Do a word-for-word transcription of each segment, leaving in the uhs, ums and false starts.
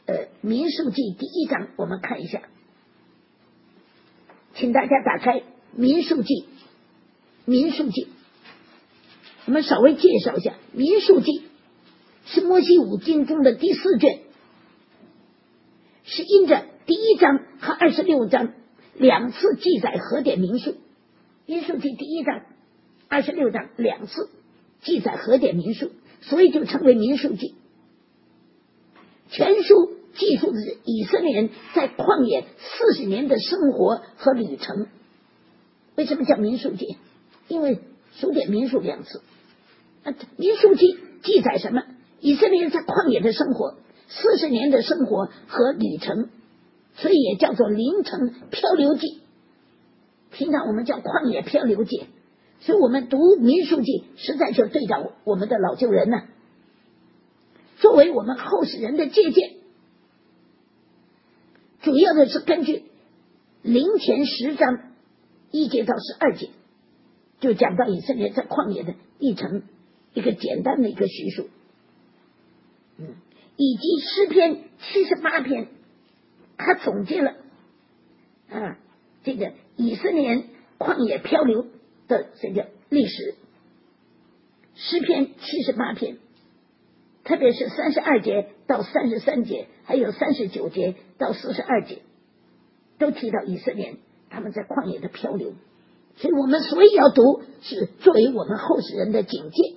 呃民数记第一章，我们看一下，请大家打开民数记，民数记，我们稍微介绍一下，民数记是摩西五经中的第四卷，是因着第一章和二十六章两次记载核点民数，民数记第一章、二十六章两次记载核点民数，所以就称为民数记。全书记述的是以色列人在旷野四十年的生活和旅程。为什么叫民数记？因为数点民数两次。民数记记载什么？以色列人在旷野的生活，四十年的生活和旅程，所以也叫做灵城漂流记。平常我们叫旷野漂流记，所以我们读民数记实在就对照我们的老旧人呢、啊，作为我们后世人的借鉴。主要的是根据灵前十章一节到十二节，就讲到以色列在旷野的历程，一个简单的一个叙述，嗯，以及诗篇七十八篇，他总结了啊这个以色列人旷野漂流的这个历史。诗篇七十八篇，特别是三十二节到三十三节，还有三十九节到四十二节，都提到以色列人他们在旷野的漂流。所以我们所以要读，是作为我们后世人的警戒，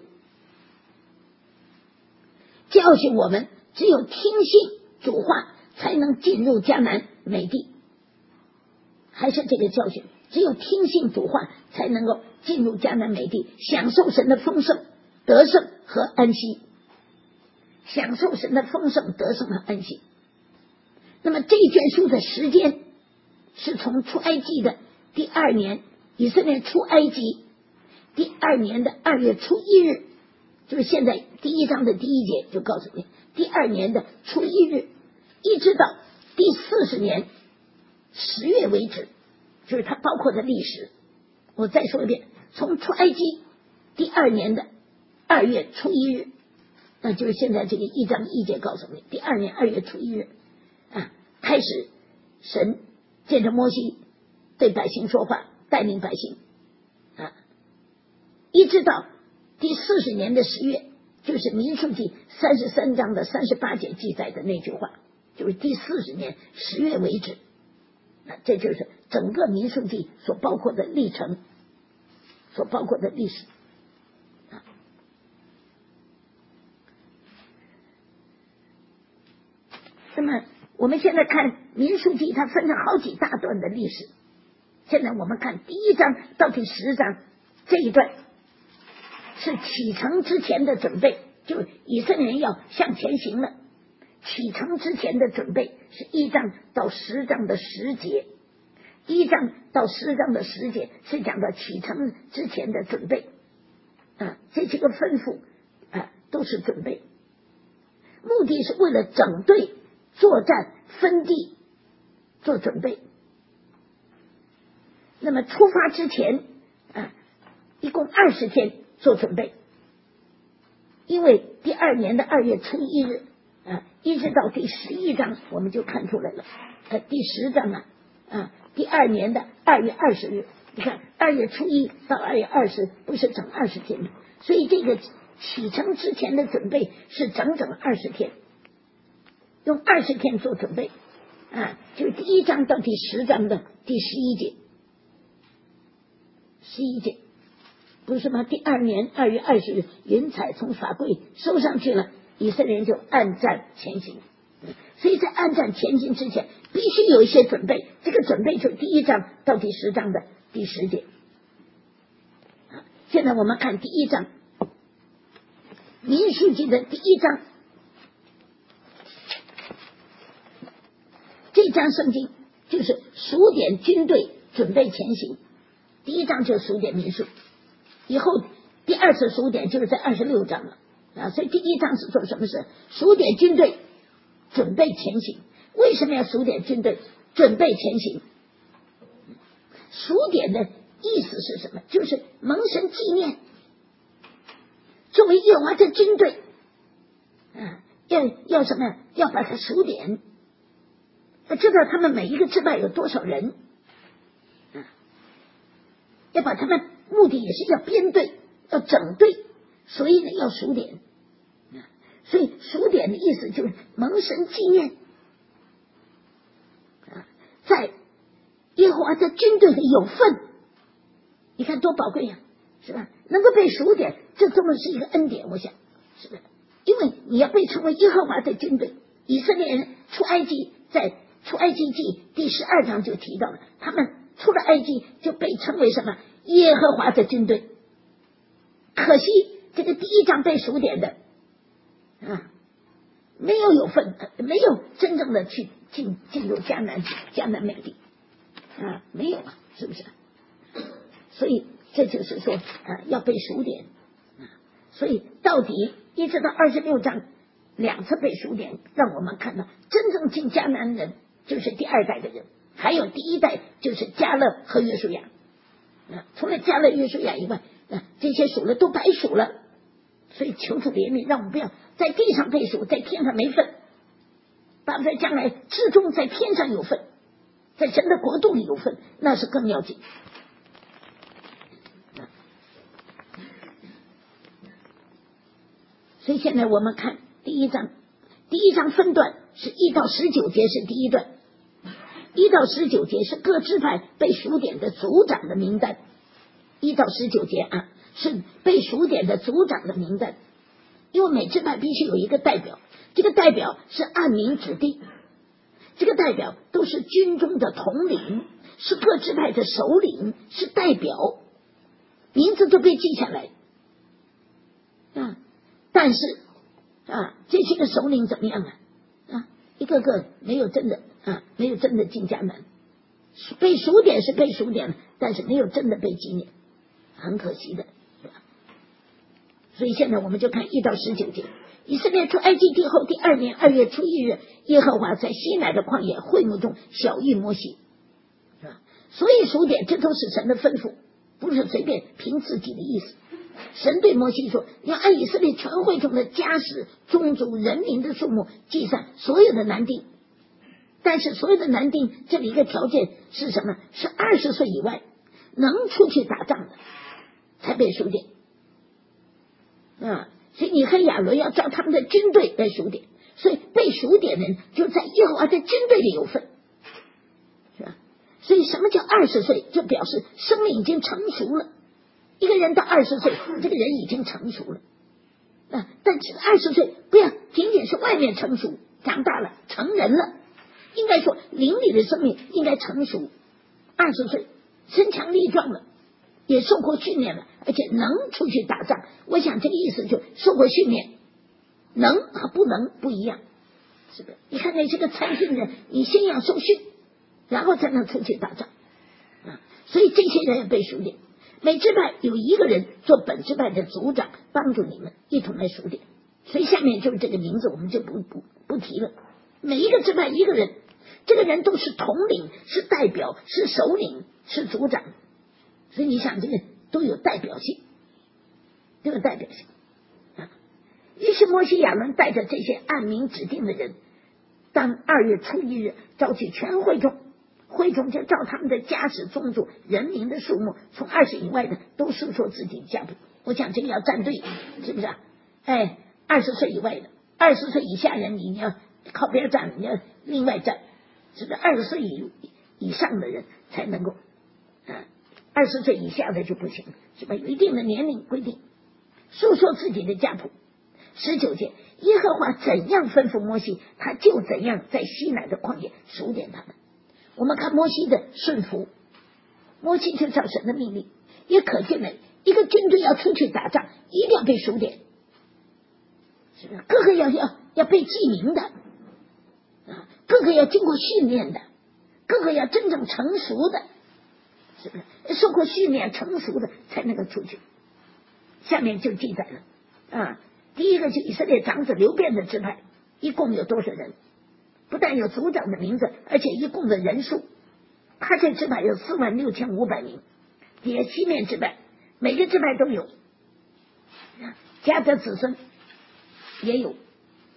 教训我们只有听信主话才能进入迦南美地。还是这个教训，只有听信主话才能够进入迦南美地，享受神的丰盛、得胜和安息。享受神的丰盛、得胜和安息。那么这卷书的时间是从出埃及的第二年，以色列出埃及第二年的二月初一日，就是现在第一章的第一节就告诉你，第二年的初一日，一直到第四十年十月为止，就是它包括的历史。我再说一遍，从出埃及第二年的二月初一日，那就是现在这个一章一节告诉你，第二年二月初一日啊，开始神借着摩西对百姓说话，带领百姓啊，一直到第四十年的十月，就是民数记三十三章的三十八节记载的那句话，就是第四十年十月为止。啊，这就是整个民数记所包括的历程，所包括的历史。啊，那么我们现在看民数记，它分成好几大段的历史。现在我们看第一章到第十章这一段，是启程之前的准备，就以色列人要向前行了。启程之前的准备是一章到十章的十节，一章到十章的十节是讲到启程之前的准备啊，这几个吩咐啊都是准备，目的是为了整队作战分地做准备。那么出发之前啊，一共二十天做准备，因为第二年的二月初一日啊，一直到第十一章，我们就看出来了。呃，第十章啊，啊，第二年的二月二十日，你看二月初一到二月二十，不是整二十天吗？所以这个启程之前的准备是整整二十天，用二十天做准备啊，就是第一章到第十章的第十一节，十一节不是吗？第二年二月二十日，云彩从法柜收上去了。以色列人就按战前行，所以在按战前行之前，必须有一些准备。这个准备就第一章到第十章的第十节。现在我们看第一章，民数记的第一章，这章圣经就是数点军队准备前行。第一章就是数点民数，以后第二次数点就是在二十六章了。啊，所以第一章是做什么事？数点军队，准备前行。为什么要数点军队，准备前行？数点的意思是什么？就是蒙神纪念，作为耶和华的军队，啊， 要要什么呀？要把它数点，要知道他们每一个支派有多少人，啊，要把他们目的也是要编队，要整队，所以呢要数点，啊，所以数点的意思就是蒙神纪念，啊，在耶和华的军队里有份，你看多宝贵呀，是吧？能够被数点，这真的是一个恩典，我想，是不是？因为你要被称为耶和华的军队，以色列人出埃及，在出埃及记第十二章就提到了，他们出了埃及就被称为什么？耶和华的军队。可惜这个第一章被数点的啊，没有有份，没有真正的去进进入迦南迦南美地啊，没有啊，是不是？所以这就是说啊，要被数点啊，所以到底一直到二十六章两次被数点，让我们看到真正进迦南人就是第二代的人，还有第一代就是迦勒和约书亚啊，除了迦勒约书亚以外啊，这些数了都白数了。所以求主怜悯，让我们不要在地上被数，在天上没份，把在将来至终在天上有份，在神的国度里有份，那是更要紧。所以现在我们看第一章，第一章分段是一到十九节是第一段，一到十九节是各支派被数点的族长的名单，一到十九节啊是被数点的族长的名单，因为每支派必须有一个代表，这个代表是按名指定，这个代表都是军中的统领，是各支派的首领，是代表，名字都被记下来啊。但是啊，这些个首领怎么样啊？啊，一个个没有真的啊，没有真的进迦南，被数点是被数点了，但是没有真的被纪念，很可惜的。所以现在我们就看一到十九节，以色列出埃及地后第二年二月初一日，耶和华在西乃的旷野会幕中晓谕摩西，是吧？所以数点这都是神的吩咐，不是随便凭自己的意思。神对摩西说，要按以色列全会中的家室、宗族、人民的数目计算所有的男丁，但是所有的男丁这里一个条件是什么？是二十岁以外能出去打仗的才被数点啊。所以你和亚伦要照他们的军队来数点，所以被数点的人就在耶和华的军队里有份，是吧？所以什么叫二十岁？就表示生命已经成熟了。一个人到二十岁，这个人已经成熟了啊。但是二十岁不要仅仅是外面成熟，长大了成人了，应该说灵里的生命应该成熟。二十岁身强力壮了，也受过训练了，而且能出去打仗。我想这个意思就受过训练，能和不能不一样，是不是？你看那些个参训的，你先要受训，然后才能出去打仗啊。所以这些人也被数点。每支派有一个人做本支派的族长，帮助你们一同来数点。所以下面就是这个名字，我们就不不不提了。每一个支派一个人，这个人都是统领，是代表，是首领，是族长。所以你想，这个都有代表性，都有代表性啊。于是摩西亚伦带着这些按名指定的人，当二月初一日召集全会众。会众就照他们的家史、宗族、人民的数目，从二十以外的都述说自己的家谱。我讲这个要站队，是不是啊？哎，二十岁以外的，二十岁以下人你要靠边站，你要另外站，是不是？二十岁以以上的人才能够啊，二十岁以下的就不行，是吧？有一定的年龄规定，述说自己的家谱。十九节，耶和华怎样吩咐摩西，他就怎样在西乃的旷野数点他们。我们看摩西的顺服，摩西就照神的命令，也可见了一个军队要出去打仗，一定要被数点，是不是？个个要要要被记名的啊，个个要经过训练的，个个要真正成熟的，是不是？受过训练成熟的才能够出去。下面就记载了啊，第一个就以色列长子流便的支派，一共有多少人？不但有族长的名字，而且一共的人数，他这支派有四万六千五百名。底下西面支派，每个支派都有，迦得子孙也有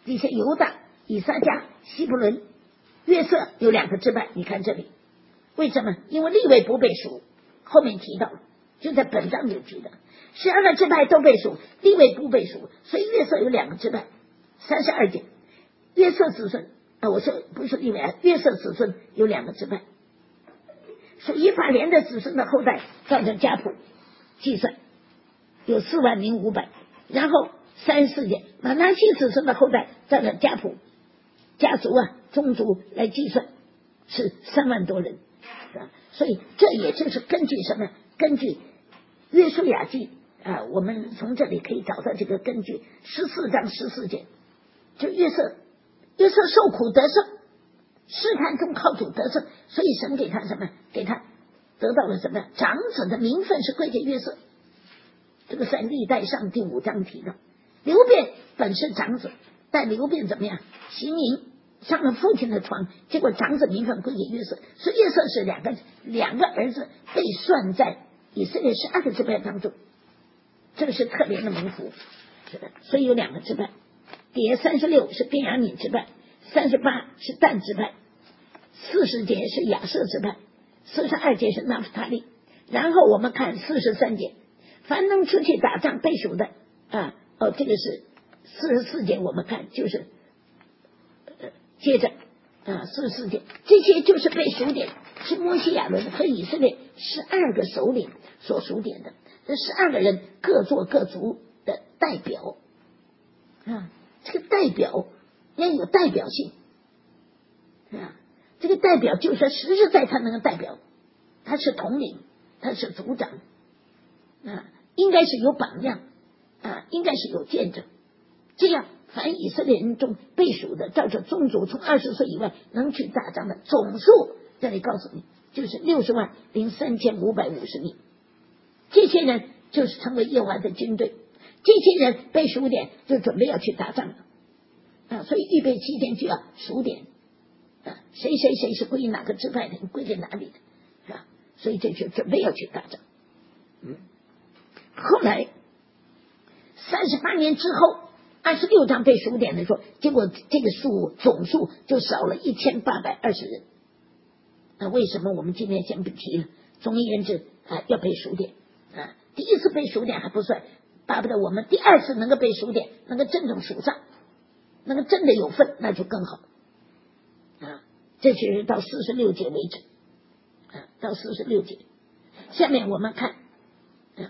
底下犹大、以撒迦、西布伦、约瑟有两个支派。你看这里，为什么？因为利未不被数，后面提到了，就在本章就提的，十二个支派都被数，利未不被数，所以约瑟有两个支派。三十二节，约瑟子孙啊，我说不是利未啊，约瑟子孙有两个支派。属以法莲的子孙的后代，照着家谱计算有四万零五百。然后三十四节，马拿西子孙的后代，照着家谱家族啊宗族来计算是三万多人，是吧？所以这也就是根据什么？根据约书亚记啊，我们从这里可以找到这个根据。十四章十四节，就约瑟约瑟受苦得胜，试探中靠主得胜，所以神给他什么？给他得到了什么？长子的名分是归给约瑟。这个在历代上第五章提到，流便本是长子，但流便怎么样？行淫上了父亲的床，结果长子名分归给约瑟，所以约瑟是两个两个儿子被算在以色列十二个支派当中，这个是特别的蒙福，是的，所以有两个支派。底下三十六是便雅悯支派，三十八是但支派，四十节是亚设支派，四十二节是拿弗他利。然后我们看四十三节，凡能出去打仗被数的啊，哦，这个是四十四节，我们看就是呃，接着啊，四十四节，这些就是被数点，是摩西亚伦和以色列十二个首领所数点的。这十二个人各做各族的代表啊，这个代表要有代表性啊，这个代表就是说实实在在能够代表，他是统领，他是族长啊，应该是有榜样啊，应该是有见证。这样凡以色列人中被数的，照着宗族从二十岁以外能去打仗的总数，这里告诉你就是六十万零三千五百五十名。这些人就是成为耶和华的军队，这些人被数点就准备要去打仗了啊，所以预备七天就要数点啊，谁谁谁是归于哪个支派的，归给哪里的，是吧？所以这就准备要去打仗。嗯，后来三十八年之后，二十六章被数点的时候，结果这个数总数就少了一千八百二十人。那为什么我们今天先不提了？总而言之啊，要被数点啊，第一次被数点还不算，巴不得我们第二次能够被数点，能够真正数上，能够真的有份，那就更好啊。这就是到四十六节为止啊，到四十六节。下面我们看啊，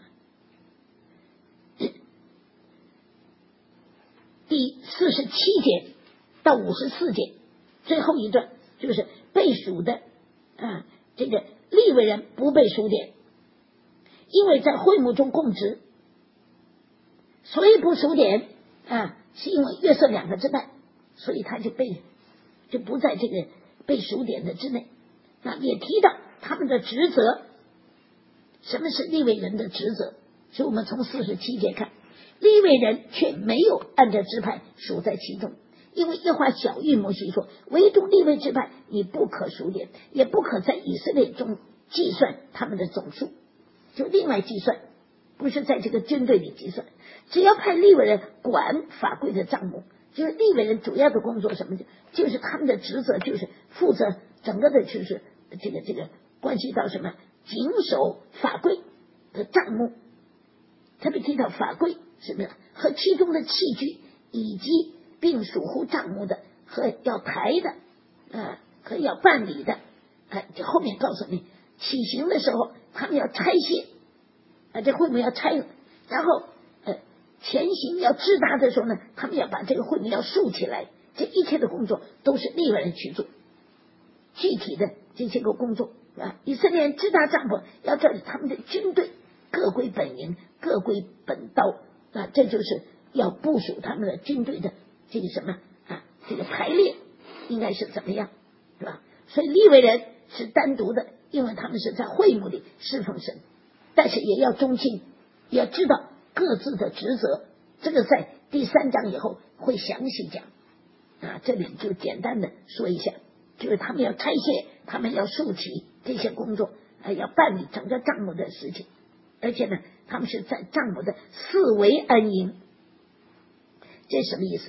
第四十七节到五十四节最后一段，就是被数的啊，这个利未人不被数点，因为在会幕中供职，所以不数点啊，是因为约瑟两个支派，所以他就被就不在这个被数点的之内。那也提到他们的职责，什么是利未人的职责？所以我们从四十七节看，利未人却没有按照支派数在其中，因为耶和华晓谕摩西说，唯独利未支派你不可数点，也不可在以色列中计算他们的总数，就另外计算，不是在这个军队里计算。只要派利未人管法规的账目，就是利未人主要的工作什么，就是他们的职责就是负责整个的，就是这个这个关系到什么谨守法规的账目，特别提到法规是不是和其中的器具，以及并属乎账目的和要抬的啊，和要办理的啊，这后面告诉你起行的时候他们要拆卸啊，这会幕要拆了，然后呃前行要直达的时候呢，他们要把这个会幕要竖起来，这一切的工作都是利未人去做，具体的这些个工作啊，以色列人直达帐篷要照着他们的军队各归本营，各归本刀啊，这就是要部署他们的军队的这个什么啊，这个排列应该是怎么样，是吧？所以利未人是单独的，因为他们是在会幕里侍奉神，但是也要忠心，也要知道各自的职责，这个在第三章以后会详细讲啊，这里就简单的说一下，就是他们要拆卸，他们要竖起这些工作啊，要办理整个帐幕的事情，而且呢他们是在帐幕的四围安营。这什么意思？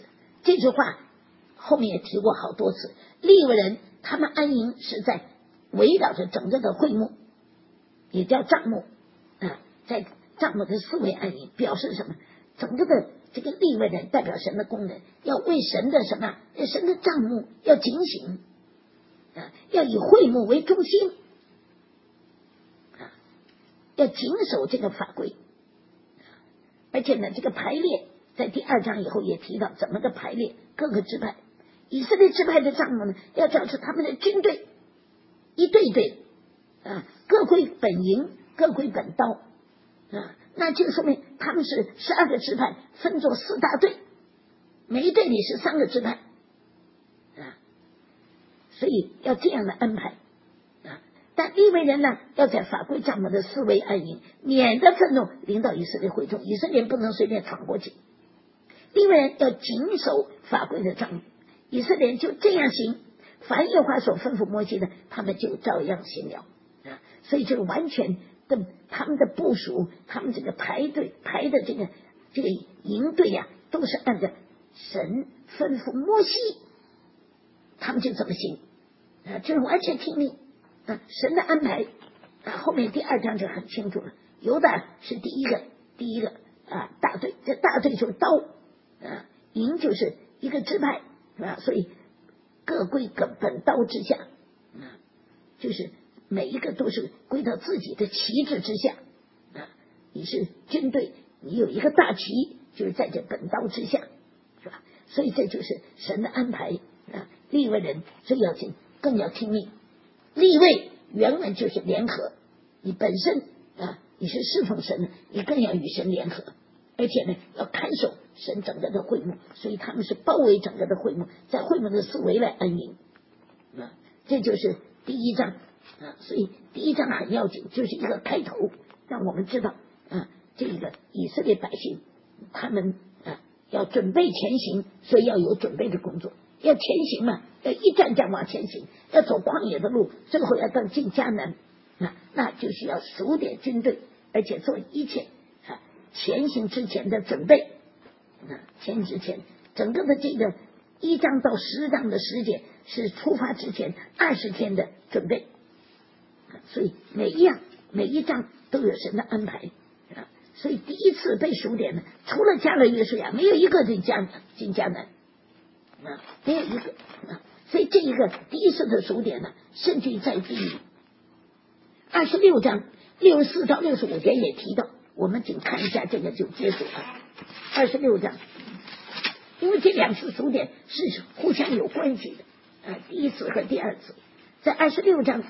这句话后面也提过好多次。利未人他们安营是在围绕着整个的会幕，也叫帐幕啊，在帐幕的四围安营，表示什么？整个的这个利未人代表神的工人，要为神的什么？神的帐幕要警醒啊，要以会幕为中心啊，要谨守这个法规。而且呢，这个排列在第二章以后也提到怎么个排列，各个支派，以色列支派的帐幕呢，要照出他们的军队，一队队啊，各归本营，各归本刀啊，那就说明他们是十二个支派分作四大队，每一队里是三个支派啊，所以要这样的安排啊。但利未人呢，要在法规帐幕的四围安营，免得愤怒临到以色列会众，以色列人不能随便闯过去。利未人要谨守法规的帐幕，以色列人就这样行，凡耶和华所吩咐摩西的，他们就照样行了啊。所以就完全的他们的部署，他们这个排队排的这个这个营队呀、啊，都是按照神吩咐摩西，他们就这么行啊，就是完全听命啊，神的安排啊。后面第二章就很清楚了，犹大是第一个第一个啊大队，这大队就是刀啊，营就是一个支派啊，所以各归各本刀之下啊，就是每一个都是归到自己的旗帜之下啊。你是军队，你有一个大旗，就是在这本刀之下，是吧？所以这就是神的安排啊。利未人最要紧，更要听命。利未原文就是联合，你本身啊，你是侍奉神的，你更要与神联合，而且呢，要看守神整个的会幕，所以他们是包围整个的会幕，在会幕的四围来安营啊。这就是第一章啊，所以第一章很要紧，就是一个开头，让我们知道啊，这个以色列百姓他们啊要准备前行，所以要有准备的工作，要前行嘛，要一站站往前行，要走旷野的路，最后要到进迦南啊，那就需要数点军队，而且做一切啊前行之前的准备啊，前行之前整个的这个一章到十章的时间是出发之前二十天的准备。所以每一样每一章都有神的安排啊，所以第一次被数点呢，除了迦勒约书亚，没有一个进迦进迦南啊，没有一个啊，所以这一个第一次的数点呢，甚至在第二十六章六十四到六十五节也提到，我们仅看一下这个就结束了。二十六章，因为这两次数点是互相有关系的啊，第一次和第二次，在二十六章。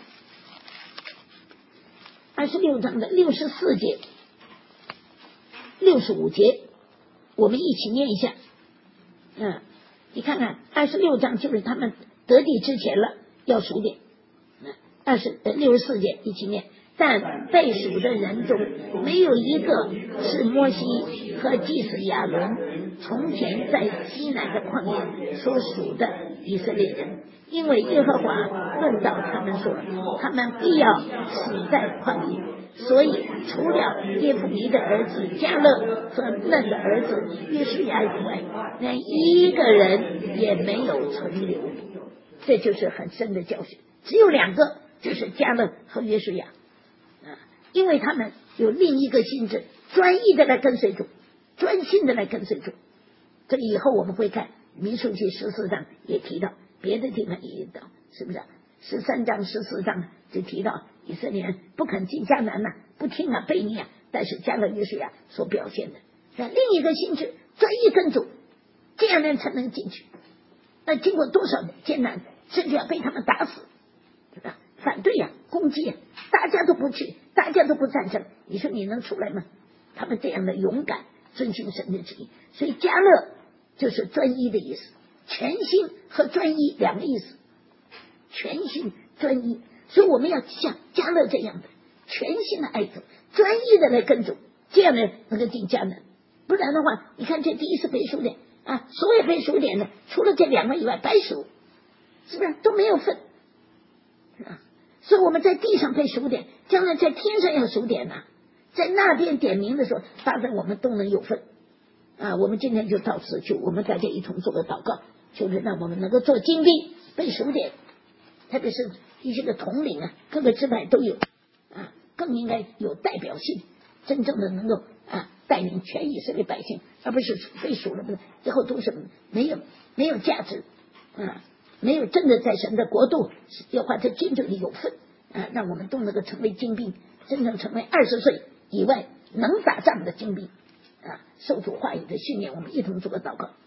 二十六章的六十四节、六十五节，我们一起念一下。嗯，你看看，二十六章就是他们得地之前了，要数点。嗯，二十呃六十四节一起念。但被数的人中，没有一个是摩西和祭司亚伦从前在西南的旷野所属的以色列人，因为耶和华论到他们说，他们必要死在旷野。所以除了耶孚尼的儿子迦勒和嫩的儿子约书亚以外，连一个人也没有存留。这就是很深的教训，只有两个，就是迦勒和约书亚啊，因为他们有另一个心智，专一的来跟随主，专心的来跟随主。这个以后我们会看民数记十四章也提到，别的地方也提到，是不是？十三章十四章就提到以色列人不肯进迦南呐、啊，不听啊，悖逆啊，但是迦勒约书亚所表现的，那另一个心智专一跟主，这样人才能进去。那经过多少艰难，甚至要被他们打死，对吧？反对呀、啊，攻击啊，大家都不去，大家都不赞成，你说你能出来吗？他们这样的勇敢，遵行神的旨意，所以迦勒就是专一的意思，全心和专一两个意思，全心专一，所以我们要像迦勒这样的全心的爱主，专一的来跟主，这样呢能够进迦南。不然的话，你看这第一次被数点啊，所有被数点的，除了这两个以外，白数，是不是都没有份啊？所以我们在地上被数点，将来在天上要数点呐、啊，在那边点名的时候，大概我们都能有份啊，我们今天就到此去，我们大家一同做个祷告，就是让我们能够做精兵背数点，特别是一些个统领啊，各个支派都有啊，更应该有代表性，真正的能够啊带领全以色列百姓，而不是被数了不是，最后都是没有没有价值啊，没有真的在神的国度要花在军队里有份啊，让我们都能够成为精兵，真正成为二十岁以外能打仗的精兵啊，受主话语的训练，我们一同做个祷告。